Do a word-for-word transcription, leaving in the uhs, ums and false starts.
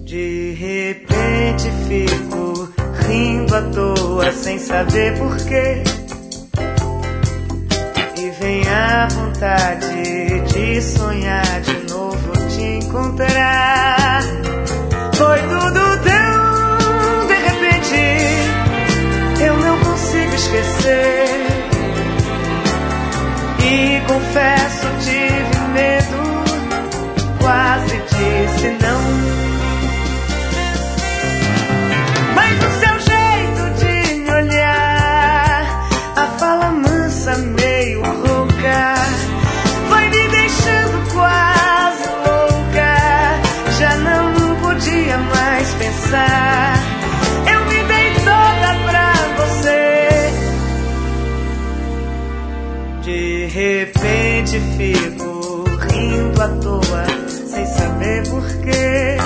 De repente fico rindo à toa sem saber porquê, e vem a vontade de sonhar de novo te encontrar. Foi tudo tão de repente, eu não consigo esquecer. E confesso, tive medo, quase disse não. Mas o seu jeito de me olhar, a fala mansa meio rouca, foi me deixando quase louca. Já não podia mais pensar, eu me dei toda pra você. De repente fico rindo à toa sem saber porquê,